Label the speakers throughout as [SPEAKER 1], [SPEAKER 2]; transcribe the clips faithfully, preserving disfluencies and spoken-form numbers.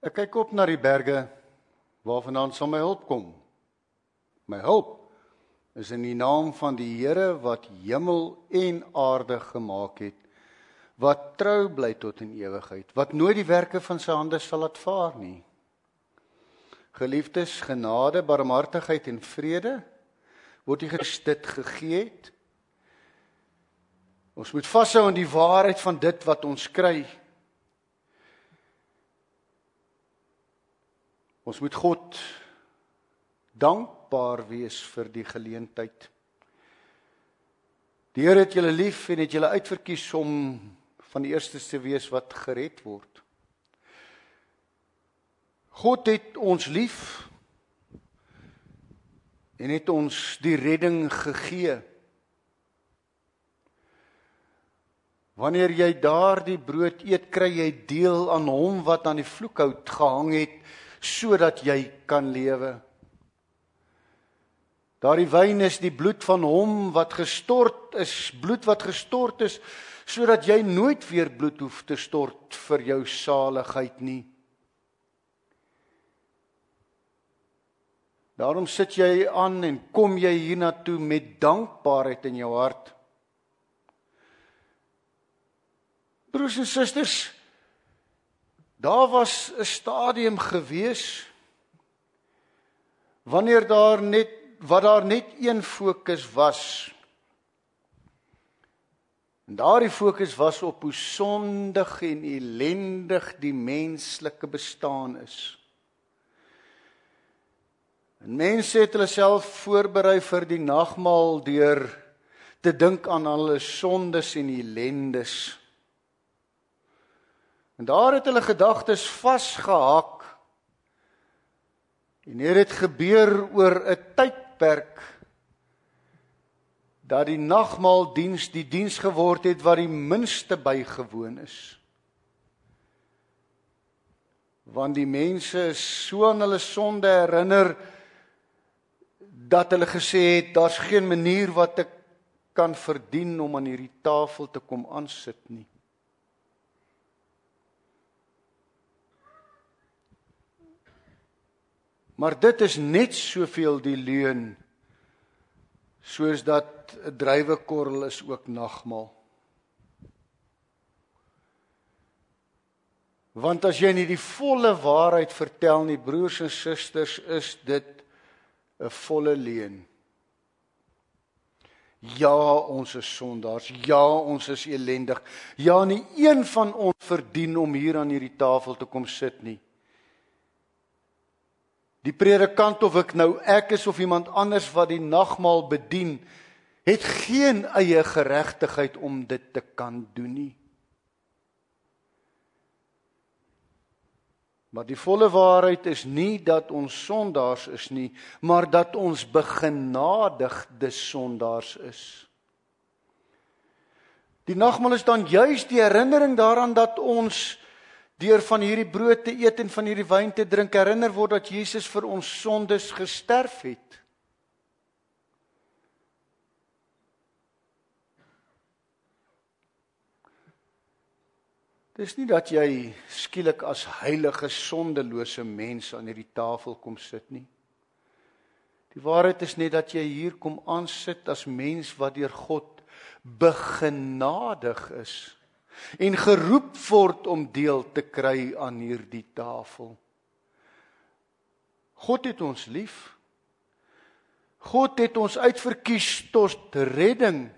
[SPEAKER 1] Ek kyk op na die berge, waarvandaan sal my hulp kom. My hulp is in die naam van die Here wat hemel en aarde gemaak het, wat trou bly tot in ewigheid, wat nooit die werke van sy hande sal laat vaar nie. Geliefdes, genade, barmhartigheid en vrede word die dit gegee het. Ons moet vashou aan die waarheid van dit wat ons kry. Ons moet God dankbaar wees vir die geleentheid. Die Here het julle lief en het julle uitverkies om van die eerstes te wees wat gered word. God het ons lief en het ons die redding gegee. Wanneer jy daardie brood eet, kry jy deel aan hom wat aan die vloekhout gehang het, sodat jy kan lewe. Daardie wyn is die bloed van hom wat gestort is, bloed wat gestort is, sodat jy nooit weer bloed hoef te stort vir jou saligheid nie. Daarom sit jy aan en kom jy hiernatoe met dankbaarheid in jou hart. Broers en susters, daar was 'n stadium gewees, wanneer daar net, wat daar net een fokus was. En daardie fokus was op hoe sondig en ellendig die menslike bestaan is. En mense het hulle self voorberei vir die nagmaal deur te dink aan hulle sondes en ellendes. En daar het hulle gedagtes vasgehak. En hier het gebeur oor 'n tydperk dat die nagmaaldiens die diens geword het wat die minste bygewoon is. Want die mense is so aan hulle sonde herinner, dat hulle gesê het, daar's geen manier wat ek kan verdien om aan hierdie tafel te kom aansit nie. Maar dit is net soveel die leuen, soos dat 'n druiwekorrel is ook nagmaal. Want as jy nie die volle waarheid vertel nie, broers en susters, is dit 'n volle leuen. Ja, ons is sondaars. Ja, ons is elendig. Ja, nie een van ons verdien om hier aan hierdie tafel te kom sit nie. Die predikant, of ek nou ek is of iemand anders wat die nagmaal bedien, het geen eie geregtigheid om dit te kan doen nie. Maar die volle waarheid is nie dat ons sondaars is nie, maar dat ons begenadigde sondaars is. Die nagmaal is dan juis die herinnering daaraan dat ons deur van hierdie brood te eet en van hierdie wyn te drink herinner word dat Jesus vir ons sondes gesterf het. Dis nie dat jy skielik as heilige, sondelose mens aan hierdie tafel kom sit nie. Die waarheid is net dat jy hier kom aansit as mens wat deur God begenadig is en geroep word om deel te kry aan hierdie tafel. God het ons lief. God het ons uitverkies tot redding.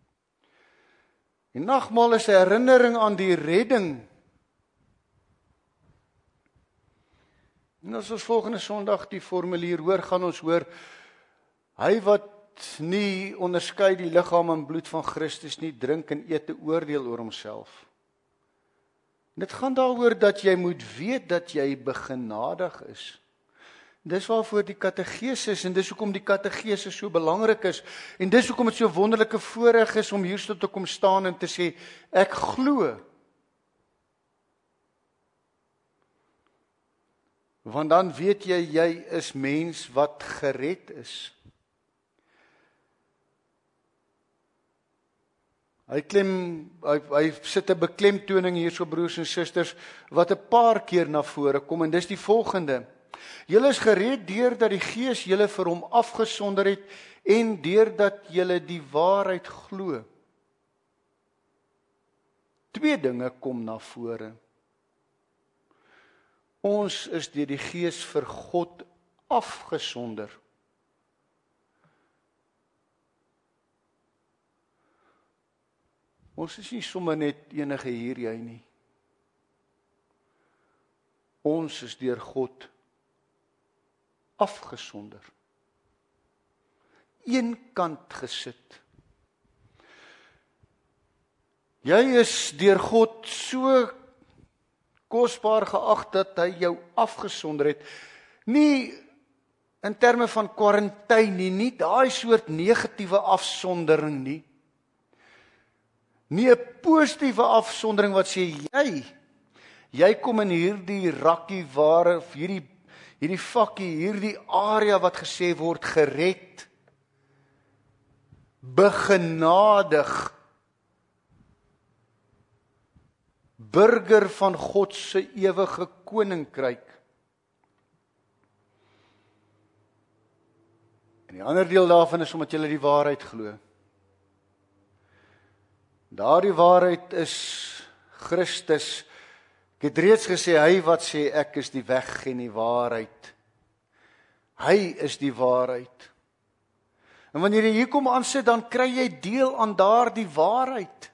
[SPEAKER 1] Die nagmaal is 'n herinnering aan die redding. En as ons volgende Sondag die formulier hoor, gaan ons hoor, hy wat nie onderskei die liggaam en bloed van Christus nie, drink en eet te oordeel oor homself. Dit gaan daaroor dat jy moet weet dat jy begenadig is. Dis waarvoor die kategesis, en dis hoekom die kategesis so belangrik is, en dis hoekom dit so wonderlike voorreg is om hier te kom staan en te sê, ek glo. Want dan weet jy, jy is mens wat gered is. Hy klem, hy, hy sit 'n beklemtoning hier so broers en susters wat 'n paar keer na vore kom en dis die volgende. Julle is gered deurdat die Gees julle vir hom afgesonder het en deurdat julle die waarheid glo. Twee dinge kom na vore. Ons is deur die Gees vir God afgesonder. Ons is nie sommer net enige hier jy nie. Ons is deur God afgesonder. Een kant gesit. Jy is deur God so kosbaar geag dat hy jou afgesonder het. Nie in terme van kwarantyne nie, nie daai soort negatiewe afsondering nie. Nie 'n positiewe afsondering wat sê jy, jy kom in hierdie rakkie waar, of hierdie, hierdie vakkie, hierdie area wat gesê word gered, begenadig, burger van God se ewige koninkryk. En die ander deel daarvan is omdat jy die waarheid glo. Daardie waarheid is Christus. Ek het reeds gesê, hy wat sê ek is die weg en die waarheid. Hy is die waarheid. En wanneer jy hier kom aansit, dan kry jy deel aan daardie waarheid.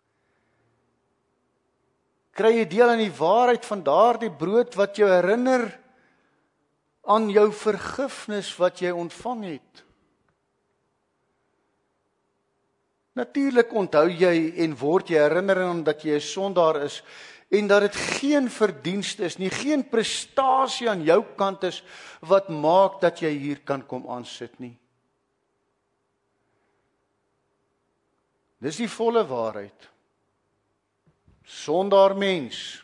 [SPEAKER 1] Kry jy deel aan die waarheid van daardie brood wat jou herinner aan jou vergifnis wat jy ontvang het. Natuurlik onthou jy en word jy herinner aan dat jy 'n sondaar is en dat dit geen verdienste is nie, geen prestasie aan jou kant is wat maak dat jy hier kan kom aansit nie. Dis die volle waarheid. Sondaar mens,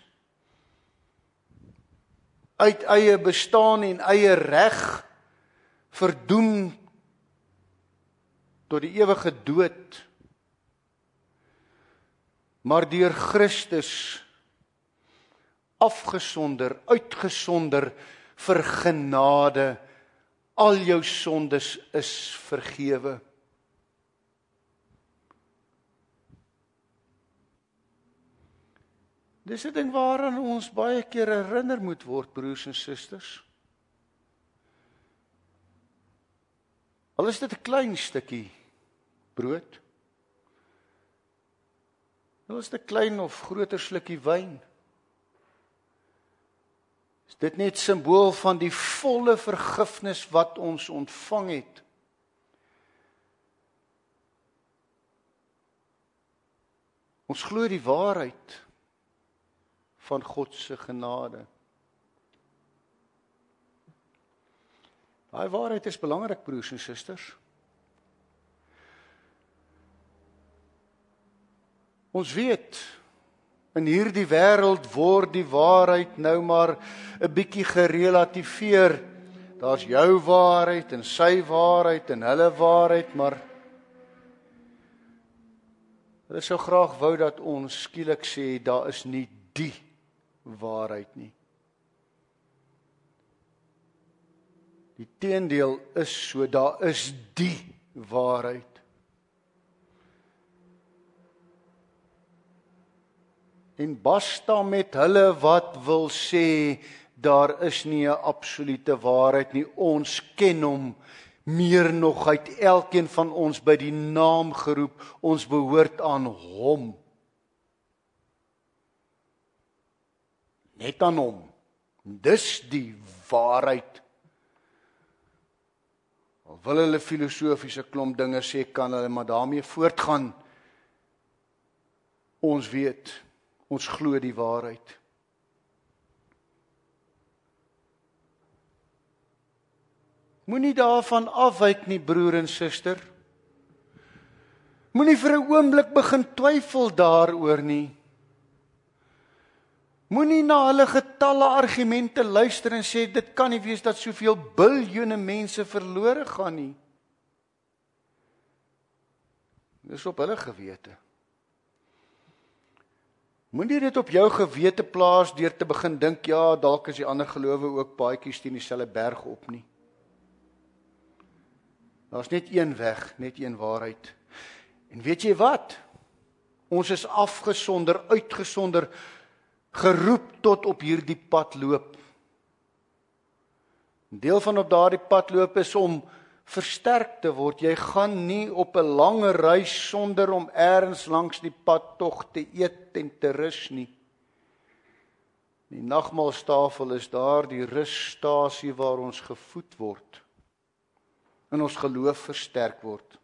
[SPEAKER 1] uit eie bestaan en eie reg verdoem tot die ewige dood, maar deur Christus afgesonder, uitgesonder vir genade, al jou sondes is vergewe. Dis 'n ding waaraan ons baie keer herinner moet word, broers en susters. Al is dit 'n klein stukkie brood, al is dit 'n klein of groter slukkie wyn, is dit net simbool van die volle vergifnis wat ons ontvang het. Ons glo die waarheid van God se genade. Daai waarheid is belangrik, broers en susters. Ons weet, in hierdie wêreld word die waarheid nou maar 'n bietjie gerelativeer. Daar's jou waarheid en sy waarheid en hulle waarheid, maar hulle sou graag wou dat ons skielik sê, daar is nie die waarheid nie. Die teendeel is so, daar is die waarheid. En basta met hulle wat wil sê, daar is nie 'n absolute waarheid nie. Ons ken hom meer nog, uit elkeen van ons by die naam geroep. Ons behoort aan hom. Net aan hom. Dis die waarheid. Al wil hulle filosofiese klomp dinge sê, kan hulle maar daarmee voortgaan. Ons weet, ons glo die waarheid. Moenie daarvan afwyk nie, broer en suster. Moenie vir 'n oomblik begin twyfel daaroor nie. Moenie na hulle getalle argumente luister en sê, dit kan nie wees dat soveel biljoene mense verlore gaan nie. Dis op hulle gewete. Moenie dit op jou gewete plaas deur te begin dink, ja, dalk is die ander gelowe ook paadjies teen dieselfde berg op nie. Daar's net een weg, net een waarheid. En weet jy wat? Ons is afgesonder, uitgesonder, geroep tot op hierdie pad loop. Een deel van op daardie pad loop is om versterk te word. Jy gaan nie op 'n lange reis sonder om eers langs die pad tog te eet en te rus nie. Die nagmaalstafel is daar die russtasie waar ons gevoed word en ons geloof versterk word.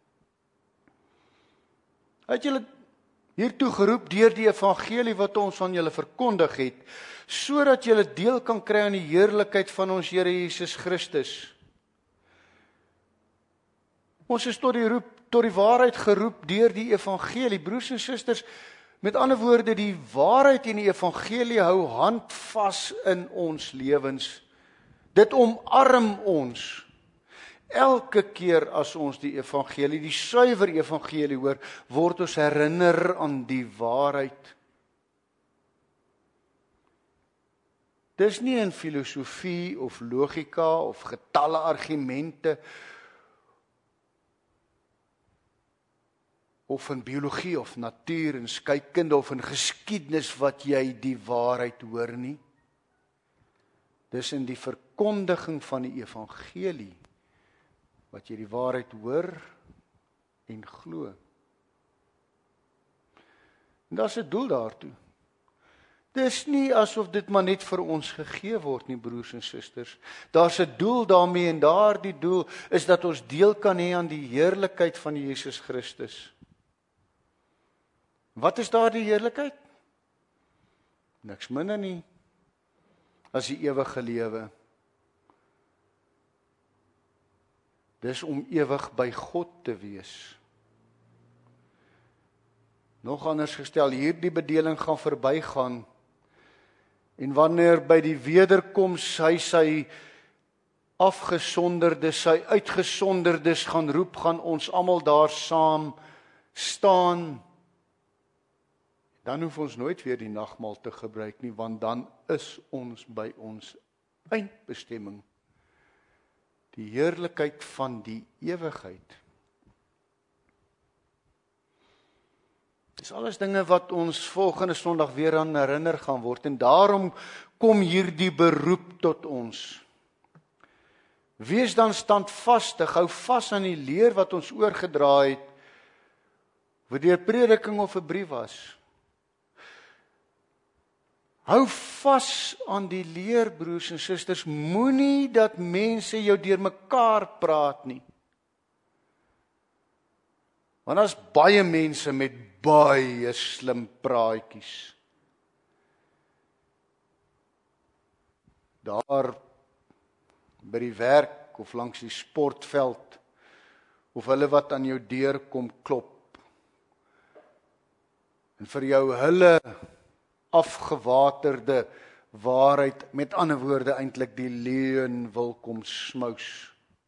[SPEAKER 1] Het julle hiertoe geroep deur die evangelie wat ons aan julle verkondig het, sodat julle deel kan kry aan die heerlikheid van ons Here Jesus Christus. Ons is tot die roep, tot die waarheid geroep deur die evangelie. Broers en susters, met ander woorde, die waarheid en die evangelie hou handvas in ons lewens. Dit omarm ons. Elke keer as ons die evangelie, die suiwer evangelie hoor, word ons herinner aan die waarheid. Dis nie in filosofie of logika of getalle argumente of in biologie of natuur en skeikunde of in geskiedenis wat jy die waarheid hoor nie. Dis in die verkondiging van die evangelie wat jy die waarheid hoor en glo. En daar's 'n doel daartoe. Dis nie asof dit maar net vir ons gegee word nie, broers en susters. Daar's 'n doel daarmee en daardie doel is dat ons deel kan hê aan die heerlikheid van Jesus Christus. Wat is daardie heerlikheid? Niks minder nie as die ewige lewe. Dis om ewig by God te wees. Nog anders gestel, hierdie bedeling gaan verbygaan. En wanneer by die wederkoms hy sy afgesonderdes, sy uitgesonderdes gaan roep, gaan ons almal daar saam staan. Dan hoef ons nooit weer die nagmaal te gebruik nie, want dan is ons by ons eindbestemming. Die heerlikheid van die ewigheid. Dis alles dinge wat ons volgende Sondag weer aan herinner gaan word, en daarom kom hierdie beroep tot ons. Wees dan standvastig, hou vas aan die leer wat ons oorgedra het, wat deur prediking of 'n brief was. Hou vas aan die leer, broers en susters, moenie dat mense jou deur mekaar praat nie. Want daar's baie mense met baie slim praatjies. Daar by die werk of langs die sportveld, of hulle wat aan jou deur kom klop, en vir jou hulle afgewaterde waarheid, met ander woorde eintlik die leuen wil kom smous.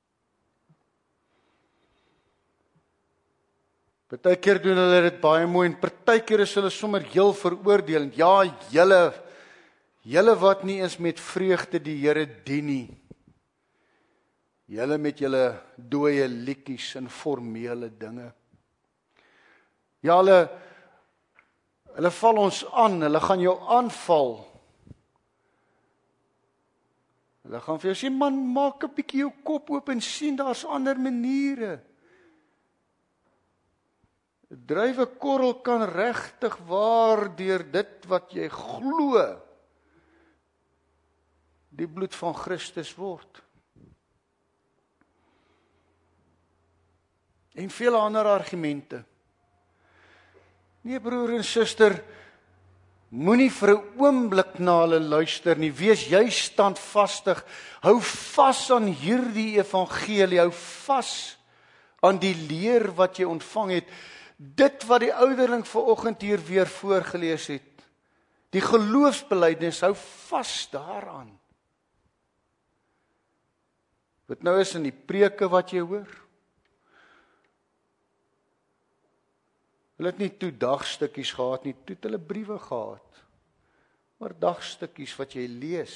[SPEAKER 1] Partykeer doen hulle dit baie mooi, en partykeer is hulle sommer heel veroordelend. Ja, julle, julle wat nie eens met vreugde die Here dien nie. Julle met julle dooie liedjies en formele dinge. Ja, hulle Hulle val ons aan, hulle gaan jou aanval. Hulle gaan vir jou sê, man, maak 'n bietjie jou kop oop en sien, daar's ander maniere. 'n Druiwekorrel kan regtig waar deur dit wat jy glo, die bloed van Christus word. En vele ander argumente. Nee, broer en suster, moenie vir 'n oomblik na hulle luister nie. Wees jy standvastig. Hou vas aan hierdie evangelie. Hou vas aan die leer wat jy ontvang het. Dit wat die ouderling vanoggend hier weer voorgelees het. Die geloofsbelijdenis, hou vas daaraan. Wat nou is in die preke wat jy hoor. Hulle het nie toe dagstukkies gehad nie, toe het hulle briewe gehad. Maar dagstukkies wat jy lees.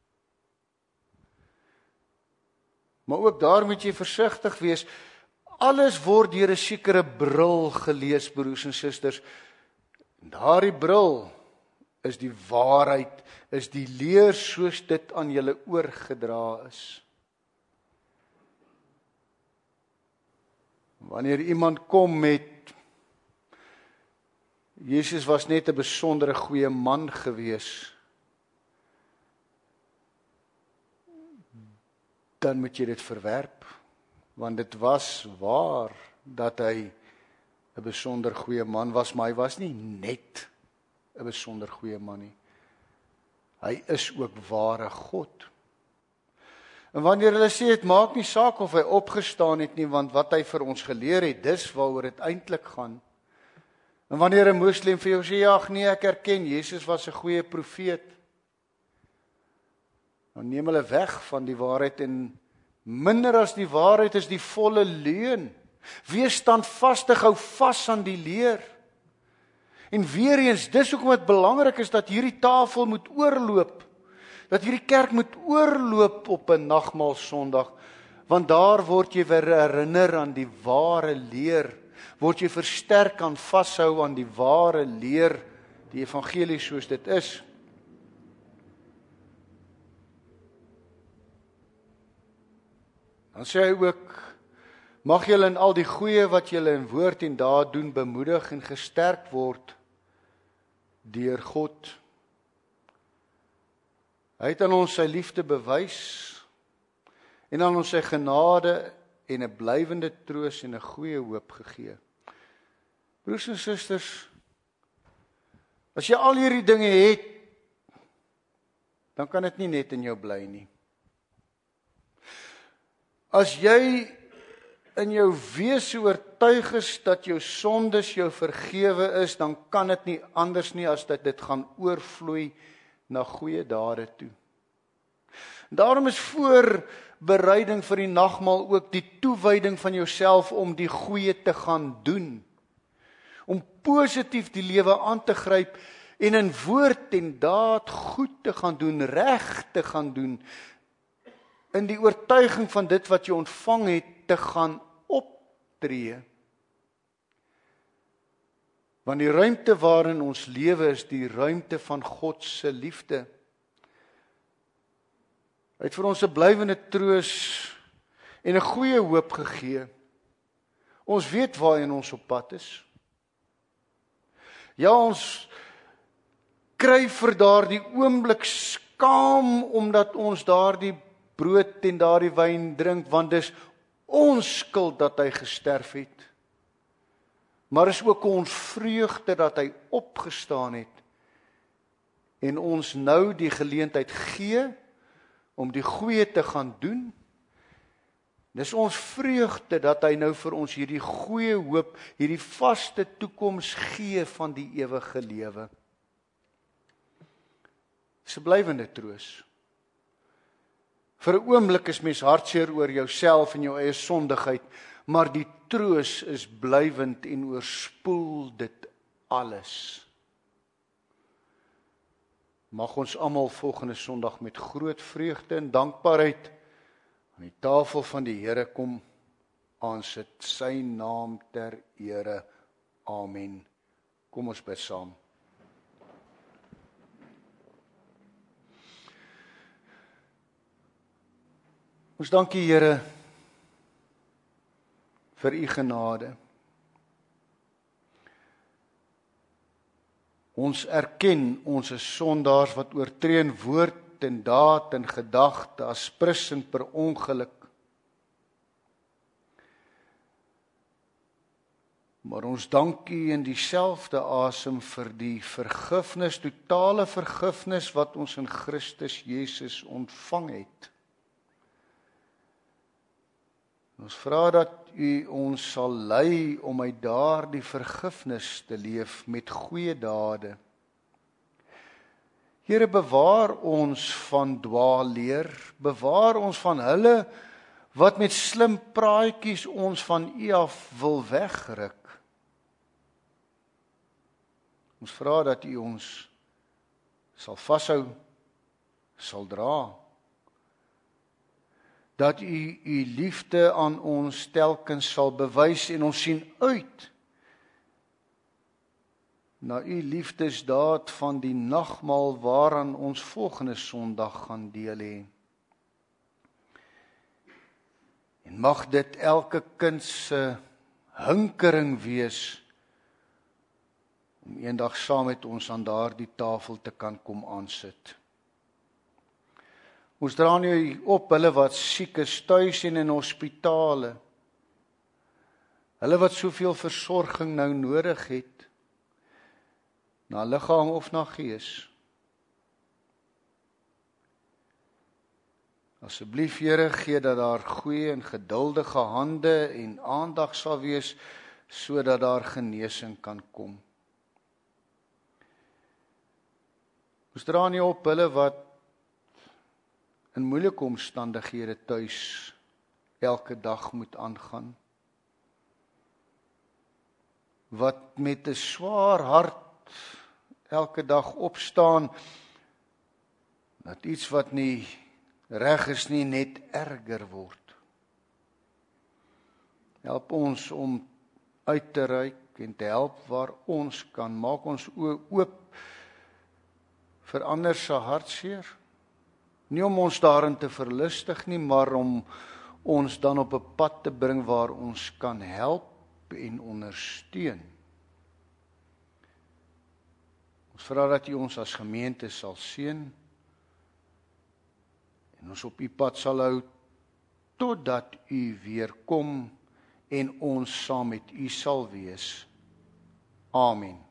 [SPEAKER 1] Maar ook daar moet jy versigtig wees. Alles word deur 'n sekere bril gelees, broers en susters. Daardie bril is die waarheid, is die leer soos dit aan julle oorgedra is. Wanneer iemand kom met Jesus was net 'n besondere goeie man gewees, dan moet jy dit verwerp, want dit was waar dat hy 'n besonder goeie man was, maar hy was nie net 'n besonder goeie man nie. Hy is ook ware God. En wanneer hulle sê, het maak nie saak of hy opgestaan het nie, want wat hy vir ons geleer het, dis waaroor dit eintlik gaan. En wanneer 'n moslim vir jou sê, ja, nee, ek erken, Jesus was 'n goeie profeet, dan neem hulle weg van die waarheid, en minder as die waarheid is die volle leuen. Wees standvastig, hou vas aan die leer. En weer eens, dis hoekom dit belangrik is dat hierdie tafel moet oorloop, dat hierdie kerk moet oorloop op 'n nagmaal Sondag, want daar word jy weer herinner aan die ware leer, word jy versterk aan vashou aan die ware leer, die evangelie soos dit is. Dan sê hy ook, mag julle in al die goeie wat julle in woord en daad doen bemoedig en gesterk word deur God. Hy het aan ons sy liefde bewys en aan ons sy genade en 'n blywende troos en 'n goeie hoop gegee. Broers en susters, as jy al hierdie dinge het, dan kan dit nie net in jou bly nie. As jy in jou wese oortuig is dat jou sondes jou vergewe is, dan kan dit nie anders nie as dat dit gaan oorvloei na goeie dade toe. Daarom is voorbereiding vir die nagmaal ook die toewyding van jouself om die goeie te gaan doen. Om positief die lewe aan te gryp en in woord en daad goed te gaan doen, reg te gaan doen, in die oortuiging van dit wat jy ontvang het te gaan optree. Want die ruimte waarin ons lewe is die ruimte van God se liefde. Hy het vir ons 'n blywende troos en 'n goeie hoop gegee. Ons weet waarheen ons op pad is. Ja, ons kry vir daardie oomblik skaam omdat ons daardie brood en daardie wyn drink, want dis ons skuld dat hy gesterf het. Maar is ook ons vreugde dat hy opgestaan het en ons nou die geleentheid gee om die goeie te gaan doen. Dis ons vreugde dat hy nou vir ons hierdie goeie hoop, hierdie vaste toekoms gee van die ewige lewe. Dis 'n blywende troos. Vir 'n oomblik is mens hartseer oor jouself en jou eie sondigheid, maar die troos is blywend en oorspoel dit alles. Mag ons almal volgende Sondag met groot vreugde en dankbaarheid aan die tafel van die Here kom aansit, sy naam ter ere. Amen. Kom ons bid saam. Ons dank U, Here, vir U genade. Ons erken ons is sondaars wat oortree in woord en daad en gedagte, aspris en per ongeluk. Maar ons dank U in dieselfde asem vir die vergifnis, totale vergifnis wat ons in Christus Jesus ontvang het. Ons vra dat U ons sal lei om uit daardie vergifnis te leef met goeie dade. Here, bewaar ons van dwaalleer, bewaar ons van hulle wat met slim praatjies ons van U af wil wegruk. Ons vra dat U ons sal vashou, sal dra. Dat U U liefde aan ons telkens sal bewys en ons sien uit na U liefdesdaad van die nagmaal waaraan ons volgende Sondag gaan deel hê. En mag dit elke kind se hinkering wees om eendag saam met ons aan daardie tafel te kan kom aansit. Ons dra nu op hulle wat siek is tuis en in hospitale. Hulle wat soveel versorging nou nodig het, na liggaam of na gees. Asseblief Here, gee dat daar goeie en geduldige hande en aandag sal wees, sodat daar genesing kan kom. Ons dra nie op hulle wat in moeilike omstandighede tuis elke dag moet aangaan. Wat met 'n swaar hart elke dag opstaan, dat iets wat nie reg is nie net erger word. Help ons om uit te reik en te help waar ons kan. Maak ons oë oop vir ander se hartseer. Nie om ons daarin te verlustig nie, maar om ons dan op 'n pad te bring waar ons kan help en ondersteun. Ons vra dat U ons as gemeente sal seën en ons op U pad sal hou totdat U weer kom en ons saam met U sal wees. Amen.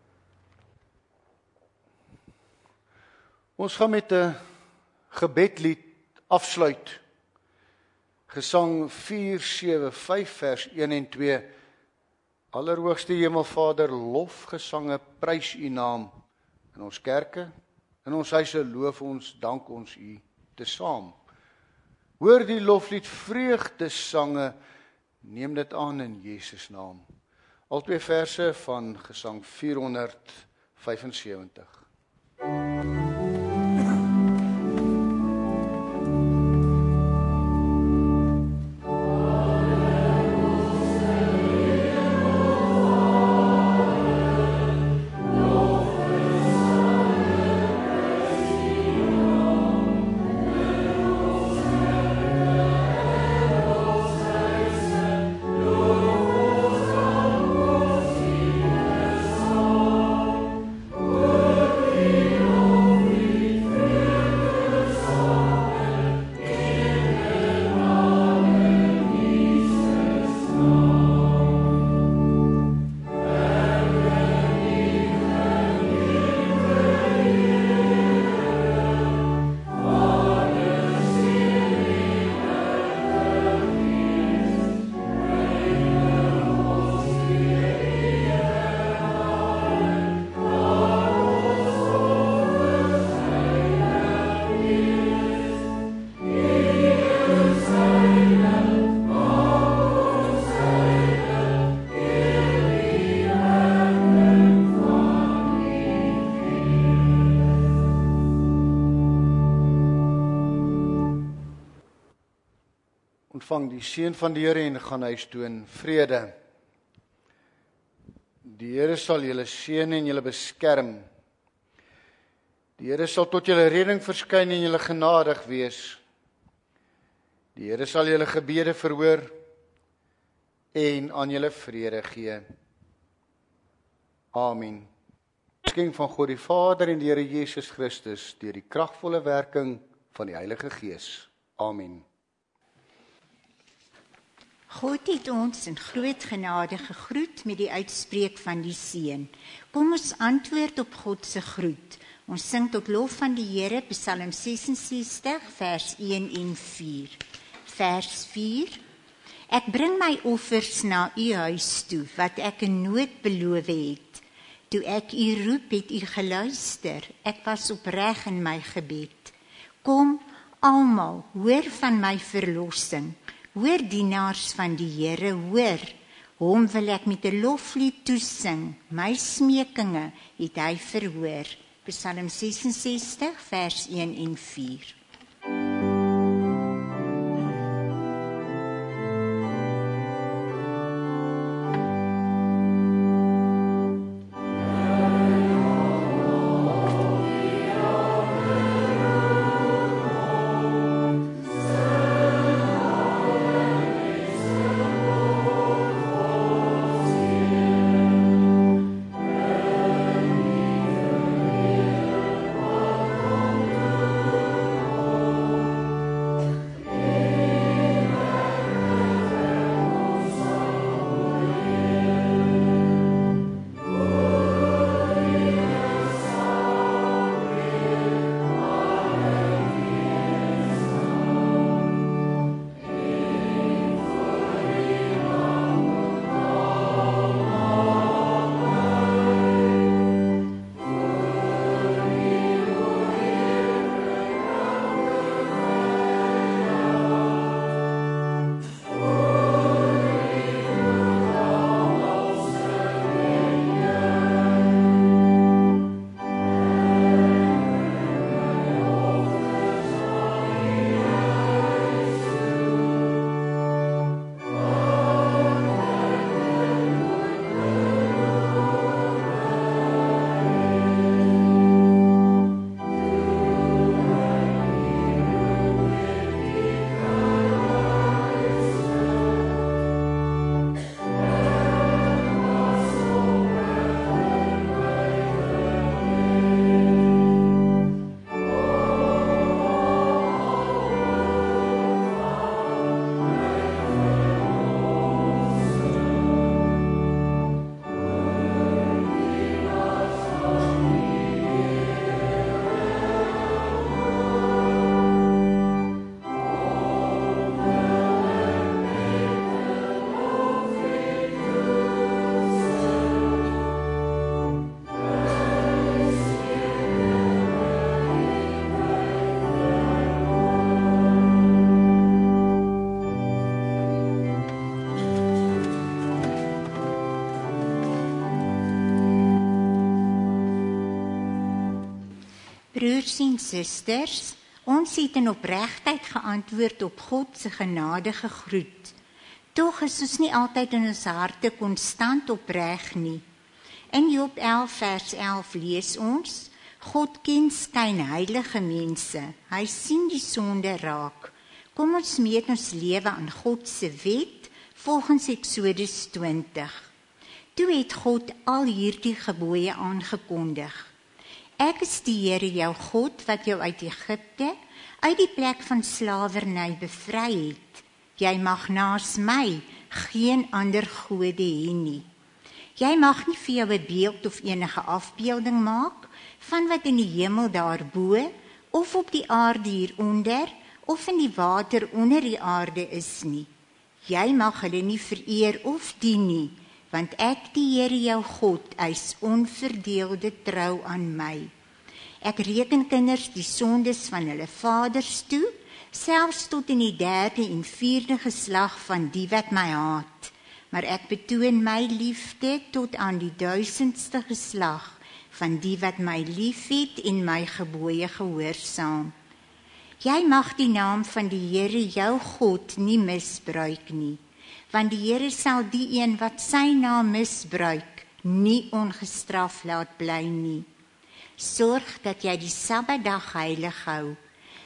[SPEAKER 1] Ons gaan met 'n gebedlied afsluit. Gesang vier sewe vyf vers een en twee. Allerhoogste Hemelvader, lofgesange, prys U naam in ons kerke, in ons huise loof ons, dank ons U tesaam. Hoor die loflied vreugdesange, neem dit aan in Jesus naam. Al twee verse van gesang vierhonderdvyfensewentig. Ontvang die seën van die Here en gaan huis toe in vrede. Die Here sal julle seën en julle beskerm. Die Here sal tot julle redding verskyn en julle genadig wees. Die Here sal julle gebede verhoor en aan julle vrede gee. Amen. Skenk van God die Vader en die Here Jesus Christus deur die kragvolle werking van die Heilige Gees. Amen.
[SPEAKER 2] God het ons in groot genade gegroet met die uitspreek van die seën. Kom ons antwoord op God se groet. Ons sing tot lof van die Here, Psalm ses en sestig, vers een en vier. Vers vier. Ek bring my offers na U huis toe, wat ek in nood beloof het. Toe ek U roep, het U geluister. Ek was opreg in my gebed. Kom, almal, hoor van my verlossing. Hoor dienaars van die Here, hoor, Hom wil ek met 'n loflied toesing, my smekinge het hy verhoor. Psalm ses en sestig, vers een en vier. Broers en susters, ons het in opregtheid geantwoord op God se genadige groet. Tog is ons nie altyd in ons harte konstant opreg nie. In Job elf vers elf lees ons: God ken skynheilige mense, hy sien die sonde raak. Kom ons meet ons lewe aan God se wet volgens Eksodus twintig. Toe het God al hierdie gebooie aangekondig. Ek is die Here jou God wat jou uit Egipte, uit die plek van slawerny bevry het. Jy mag naas my geen ander gode hê nie. Jy mag nie vir jou 'n beeld of enige afbeelding maak van wat in die hemel daarbo, of op die aarde hieronder, of in die water onder die aarde is nie. Jy mag hulle nie vereer of dien nie, want ek, die Here jou God, eis onverdeelde trou aan my. Ek reken kinders die sondes van hulle vaders toe, selfs tot in die derde en vierde geslag van die wat my haat. Maar ek betoon my liefde tot aan die duisendste geslag van die wat my liefhet en my gebooie gehoorsaam. Jy mag die naam van die Here jou God nie misbruik nie, want die Here sal die een wat sy naam misbruik, nie ongestraf laat bly nie. Sorg dat jy die Sabbatdag heilig hou.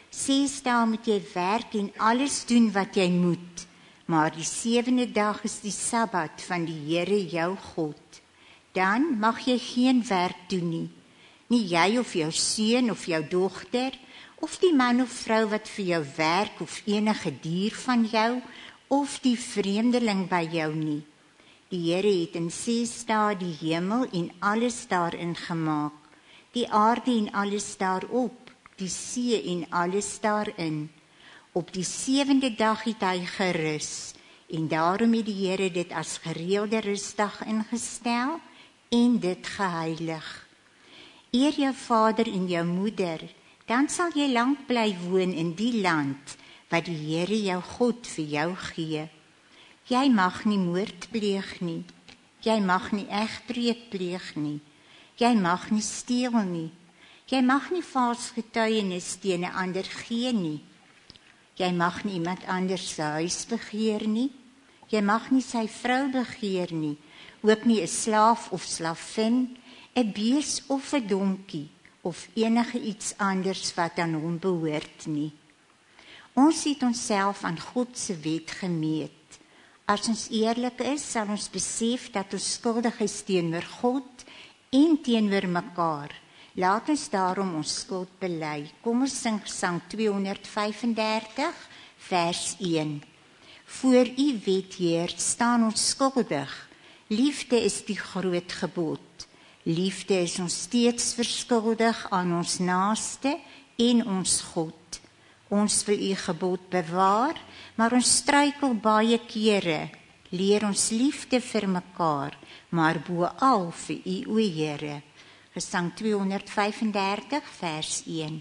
[SPEAKER 2] Ses dae moet jy werk en alles doen wat jy moet, maar die sewende dag is die Sabbat van die Here jou God. Dan mag jy geen werk doen nie, nie jy of jou seun of jou dogter, of die man of vrou wat vir jou werk, of enige dier van jou, of die vreemdeling by jou nie. Die Here het in ses dae die hemel en alles daarin gemaak, die aarde en alles daarop, die see en alles daarin. Op die sewende dag het hy gerus, en daarom het die Here dit as gereelde rusdag ingestel en dit geheilig. Eer jou vader en jou moeder, dan sal jy lank bly woon in die land wat die Here jou God vir jou gee. Jy mag nie moord pleeg nie. Jy mag nie egbreek pleeg nie. Jy mag nie steel nie. Jy mag nie vals getuienis teen 'n ander gee nie. Jy mag nie iemand anders se huis begeer nie. Jy mag nie sy vrou begeer nie, ook nie 'n slaaf of slavin, 'n bees of 'n donkie, of enige iets anders wat aan hom behoort nie. Ons het onsself aan God se wet gemeet. As ons eerlik is, sal ons besef dat ons skuldig is teenoor God en teenoor mekaar. Laat ons daarom ons skuld bely. Kom ons sing Psalm tweehonderd vyfendertig, vers een. Voor u wet, Heer, staan ons skuldig. Liefde is die groot gebod. Liefde is ons steeds verskuldig aan ons naaste en ons God. Ons wil u gebod bewaar, maar ons struikel baie kere. Leer ons liefde vir mekaar, maar boal vir u, o Here. Gesang tweehonderd vyfendertig, vers een.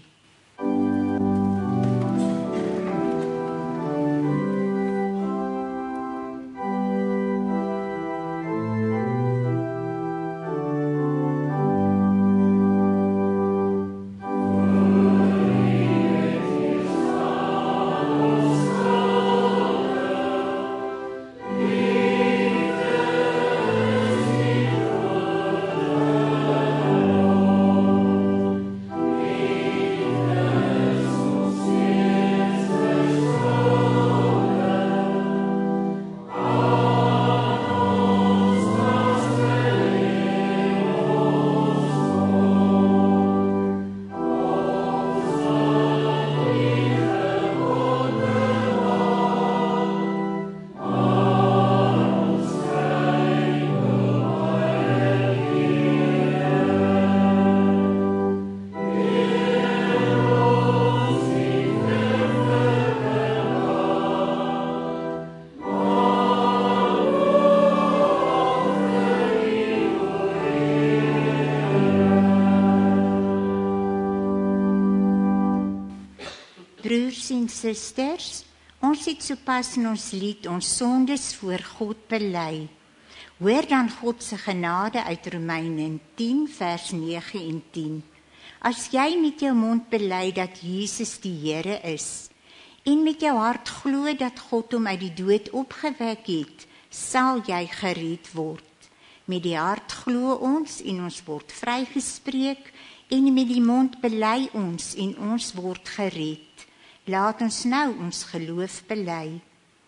[SPEAKER 2] Broers en susters, ons het sopas in ons lied ons sondes voor God bely. Hoor dan God se genade uit Romeine tien, vers nege en tien. As jy met jou mond bely dat Jesus die Here is, en met jou hart glo dat God hom uit die dood opgewek het, sal jy gered word. Met die hart glo ons en ons word vrygespreek, en met die mond bely ons en ons word gered. Laat ons nou ons geloof bely.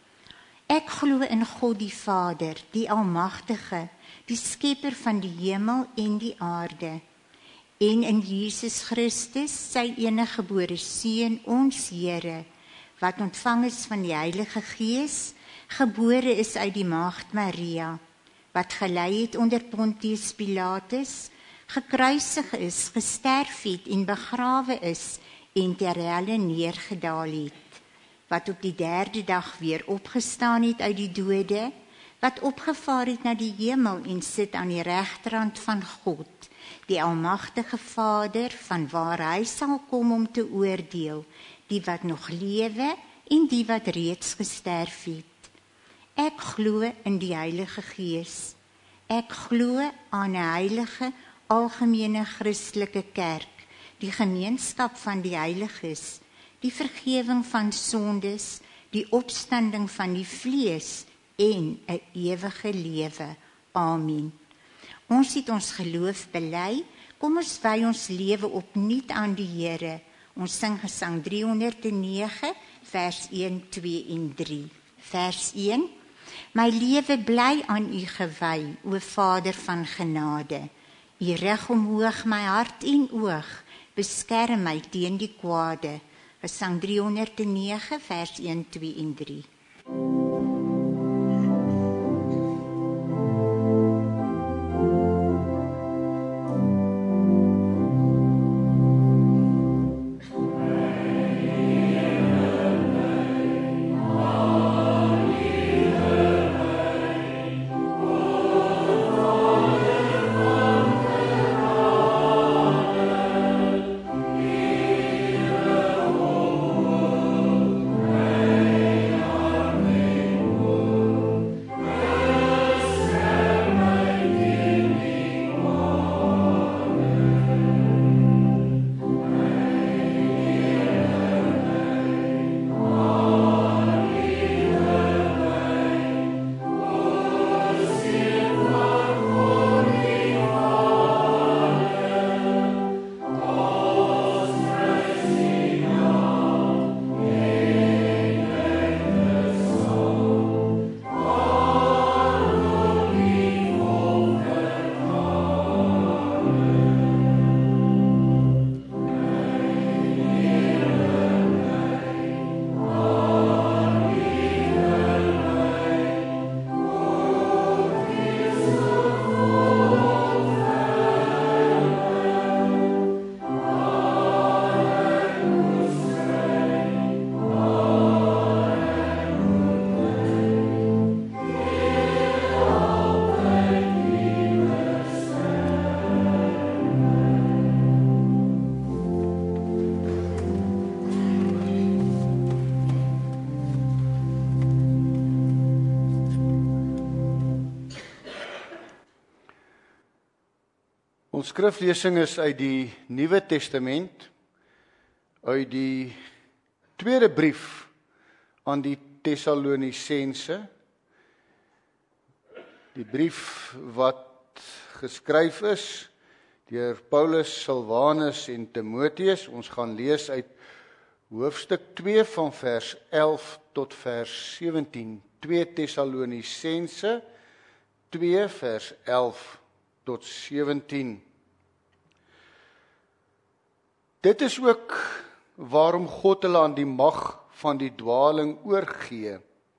[SPEAKER 2] Ek glo in God die Vader, die Almagtige, die Skepper van die hemel en die aarde, en in Jesus Christus, sy eniggebore Seun, ons Here, wat ontvang is van die Heilige Gees, gebore is uit die Maagd Maria, wat gelei het onder Pontius Pilatus, gekruisig is, gesterf het en begrawe is, en ter helle neergedaal het, wat op die derde dag weer opgestaan het uit die dode, wat opgevaar het na die hemel en sit aan die regterhand van God, die Almagtige Vader, van waar hy sal kom om te oordeel, die wat nog lewe en die wat reeds gesterf het. Ek glo in die Heilige Gees. Ek glo aan 'n heilige, algemene Christelike kerk, die gemeenskap van die heiliges, die vergewing van sondes, die opstanding van die vlees en 'n ewige lewe. Amen. Ons het ons geloof bely, kom ons wy ons lewe opnuut aan die Here. Ons sing Gesang driehonderd nege, vers een, twee en drie. Vers een. My lewe bly aan u gewy, o Vader van genade. U rig omhoog my hart en oog, beskerm my teen die kwade. Gesang driehonderd nege, vers een, twee en drie.
[SPEAKER 1] Ons skriflesing is uit die Nuwe Testament, uit die tweede brief aan die Tessalonisense, die brief wat geskryf is deur Paulus, Silwanus en Timotheus. Ons gaan lees uit hoofstuk twee van vers elf tot vers sewentien. twee Tessalonisense twee vers elf tot sewentien. Dit is ook waarom God hulle aan die mag van die dwaling oorgee,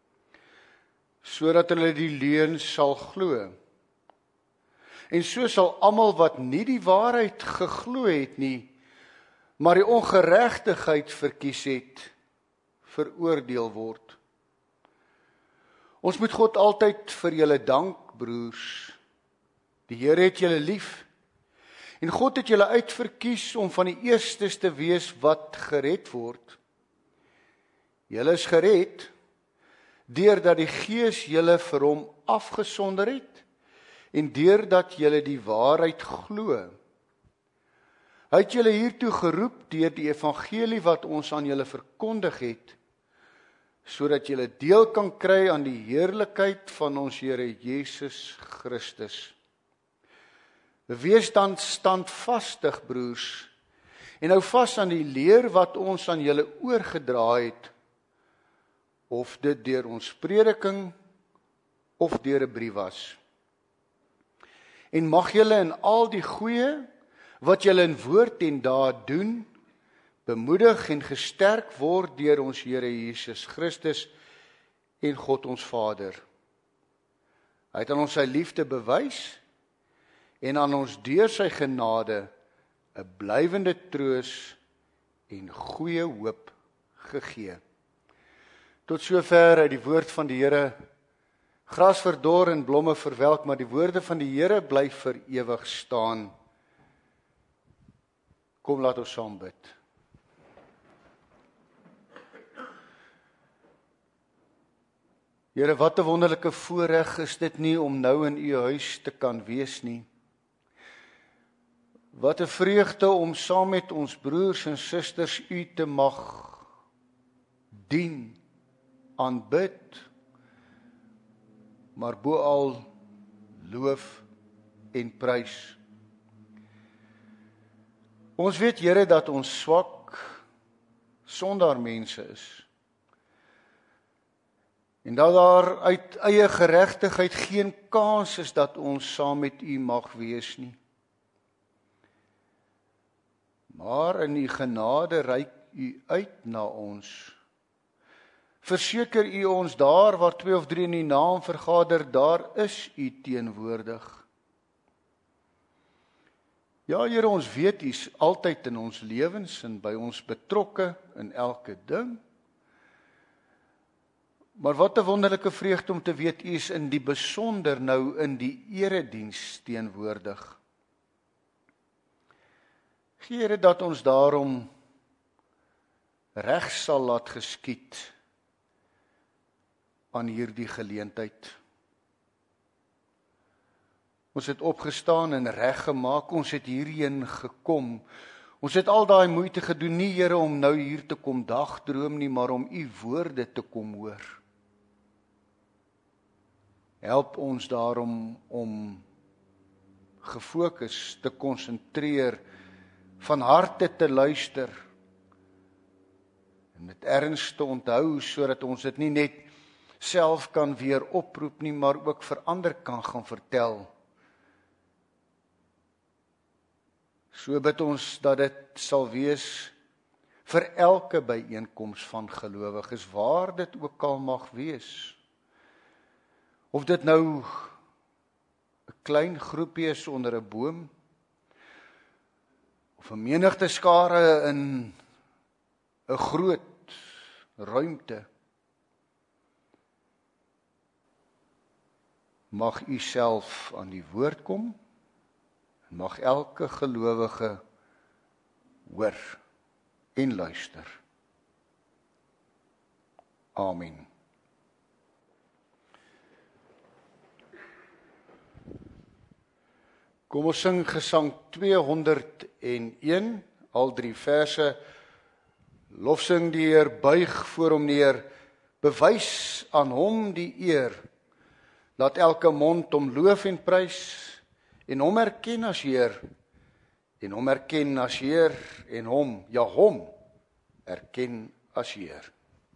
[SPEAKER 1] sodat hulle die leuen sal glo. En so sal almal wat nie die waarheid geglo het nie, maar die ongeregtigheid verkies het, veroordeel word. Ons moet God altyd vir julle dank, broers. Die Here het julle lief, en God het julle uitverkies om van die eerstes te wees wat gered word. Julle is gered, deurdat die Gees julle vir hom afgesonder het, en deurdat julle die waarheid glo. Hy het julle hiertoe geroep deur die evangelie wat ons aan julle verkondig het, sodat julle deel kan kry aan die heerlikheid van ons Here Jesus Christus. Wees dan standvastig, broers, en hou vas aan die leer wat ons aan julle oorgedra het, of dit deur ons prediking of deur 'n brief was. En mag julle in al die goeie wat julle in woord en daad doen, bemoedig en gesterk word deur ons Here Jesus Christus en God ons Vader. Hy het aan ons sy liefde bewys en aan ons deur sy genade 'n blywende troos en goeie hoop gegee. Tot sover uit die woord van die Here. Gras verdor en blomme verwelk, maar die woorde van die Here bly vir ewig staan. Kom, laat ons saam bid. Here, wat 'n wonderlike voorreg is dit nie om nou in u huis te kan wees nie. Wat 'n vreugde om saam met ons broers en susters u te mag dien, aanbid, maar boal loof en prys. Ons weet, Here, dat ons swak sondaar mense is. En dat daar uit eie geregtigheid geen kans is dat ons saam met u mag wees nie. Maar in u genade reik u uit na ons. Verseker u ons daar waar twee of drie in u naam vergader, daar is u teenwoordig. Ja, Here, ons weet u is altyd in ons lewens en by ons betrokke in elke ding. Maar wat 'n wonderlike vreugde om te weet u is in die besonder nou in die erediens teenwoordig. Here, dat ons daarom reg sal laat geskied aan hierdie geleentheid. Ons het opgestaan en reg gemaak, ons het hierheen gekom. Ons het al daai moeite gedoen, nie Here om nou hier te kom dagdroom nie, maar om u woorde te kom hoor. Help ons daarom om gefokus te konsentreer, van harte te luister en met erns te onthou, sodat ons dit nie net self kan weer oproep nie, maar ook vir ander kan gaan vertel. So bid ons dat dit sal wees vir elke byeenkoms van gelowiges, waar dit ook al mag wees. Of dit nou 'n klein groepie is onder 'n boom, of 'n menigte skare in 'n groot ruimte. Mag u self aan die woord kom, en mag elke gelowige hoor en luister. Amen. Kom ons sing gesang tweehonderd en een, al drie verse. Lofsing die Heer, buig voor hom neer, bewys aan hom die eer. Laat elke mond hom loof en prys, en hom erken as Heer, en hom erken as Heer, en hom, ja hom, erken as Heer.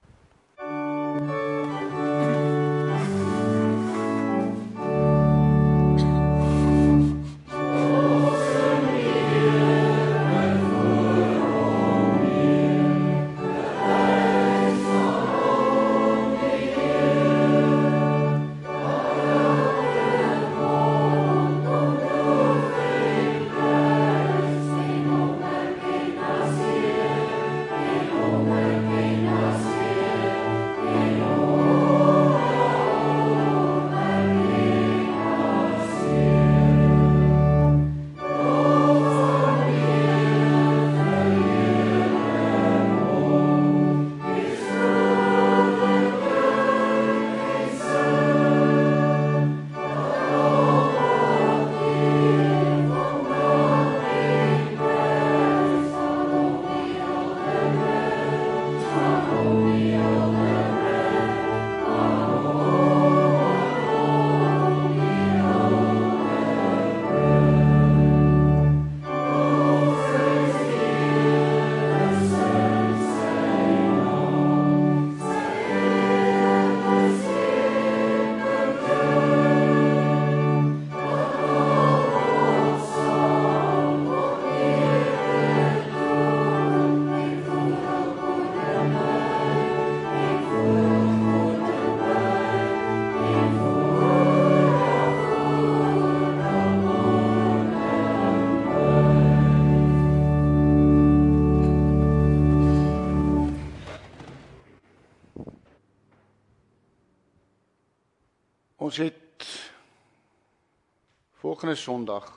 [SPEAKER 1] Ons het volgende Sondag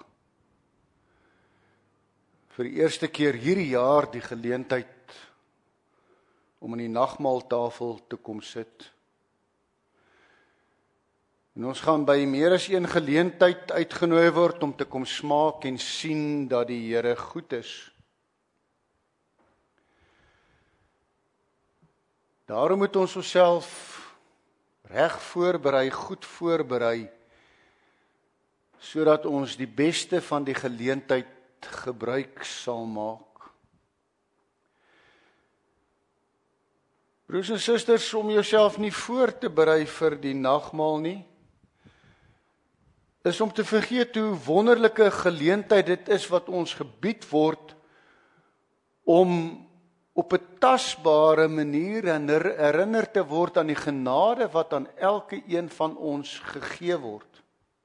[SPEAKER 1] vir die eerste keer hierdie jaar die geleentheid om aan die nagmaaltafel te kom sit. En ons gaan by meer as een geleentheid uitgenooi word om te kom smaak en sien dat die Here goed is. Daarom moet ons onsself reg voorberei, goed voorberei, sodat ons die beste van die geleentheid gebruik sal maak. Broers en susters, om jouself nie voor te berei vir die nagmaal nie, is om te vergeet hoe wonderlike geleentheid dit is wat ons gebied word om op 'n tasbare manier herinner te word aan die genade wat aan elke een van ons gegee word.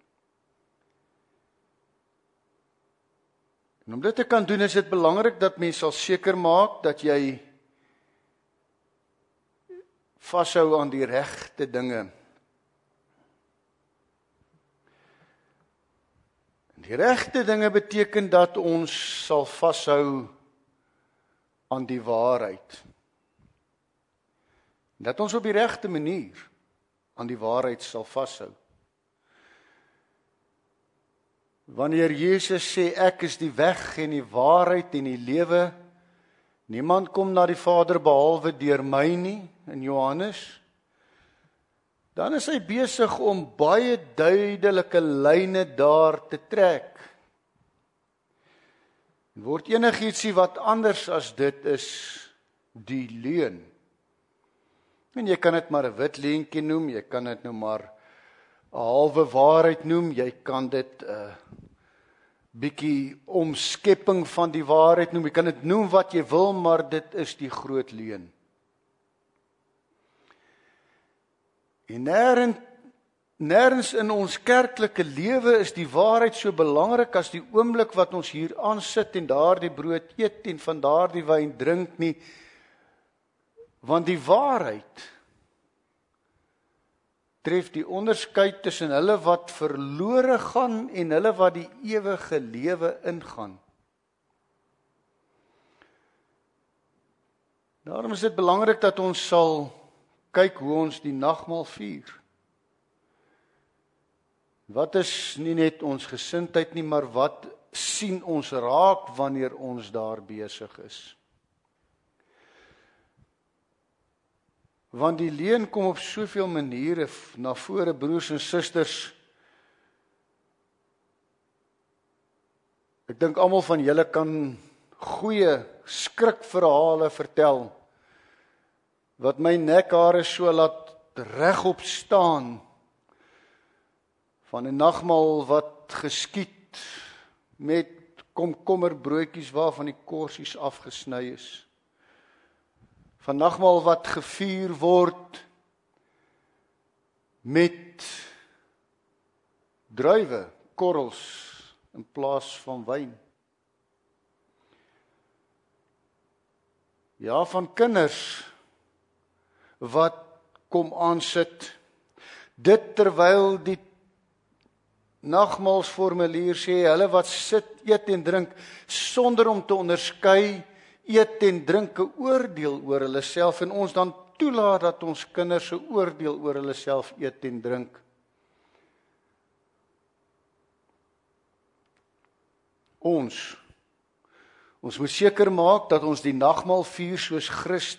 [SPEAKER 1] En om dit te kan doen, is dit belangrik dat mens sal seker maak dat jy vashou aan die regte dinge. Die regte dinge beteken dat ons sal vashou aan die waarheid. Dat ons op die regte manier aan die waarheid sal vashou. Wanneer Jesus sê, ek is die weg en die waarheid en die lewe, niemand kom na die Vader behalwe deur my nie, in Johannes, dan is hy besig om baie duidelike lyne daar te trek. Word enigietsie wat anders as dit is, die leuen. En jy kan dit maar 'n wit leentjie noem, jy kan dit nou maar 'n halwe waarheid noem, jy kan dit 'n uh, bietjie omskepping van die waarheid noem, jy kan dit noem wat jy wil, maar dit is die groot leuen. En nêrens, nêrens in ons kerklike lewe is die waarheid so belangrik as die oomblik wat ons hier aansit en daardie brood eet en van daardie wyn drink nie, want die waarheid tref die onderskeid tussen hulle wat verlore gaan en hulle wat die ewige lewe ingaan. Daarom is dit belangrik dat ons sal kyk hoe ons die nagmaal vier. Wat is nie net ons gesindheid nie, maar wat sien ons raak wanneer ons daar besig is? Want die leuen kom op soveel maniere na vore, broers en susters. Ek dink almal van julle kan goeie skrikverhale vertel, wat my nekhare so laat regop staan, van 'n nagmaal wat geskied met komkommerbroodjies waarvan die korsies afgesny is. Van nagmaal wat gevier word met druiwe, korrels in plaas van wyn. Ja, van kinders wat kom aansit, dit terwyl die nagmaalsformulier sê, hulle wat sit, eet en drink, sonder om te onderskei, eet en drink 'n oordeel oor hulle self, en ons dan toelaat dat ons kinders 'n oordeel oor hulle self eet en drink. Ons, ons moet seker maak dat ons die nagmaal vier soos Christus